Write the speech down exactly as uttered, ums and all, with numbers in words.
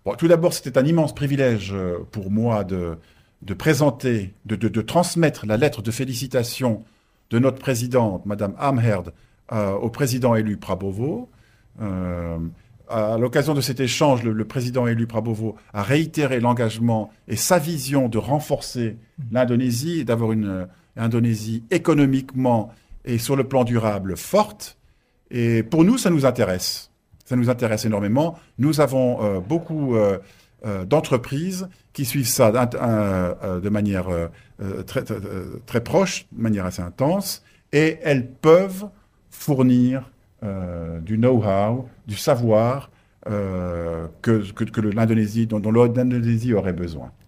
Bon, tout d'abord, c'était un immense privilège euh, pour moi de, de présenter, de, de- de transmettre la lettre de félicitations de notre présidente, Madame Amherd, euh, au président élu Prabowo. Euh, à l'occasion de cet échange, le, le président élu Prabowo a réitéré l'engagement et sa vision de renforcer l'Indonésie et d'avoir une euh, Indonésie économiquement et sur le plan durable forte. Et pour nous, ça nous intéresse. Ça nous intéresse énormément. Nous avons euh, beaucoup euh, euh, d'entreprises qui suivent ça d'int- euh, euh, de manière euh, euh, très, très, euh, très proche, de manière assez intense, et elles peuvent fournir euh, du know-how, du savoir euh, que, que, que l'Indonésie, dont, dont l'Indonésie aurait besoin.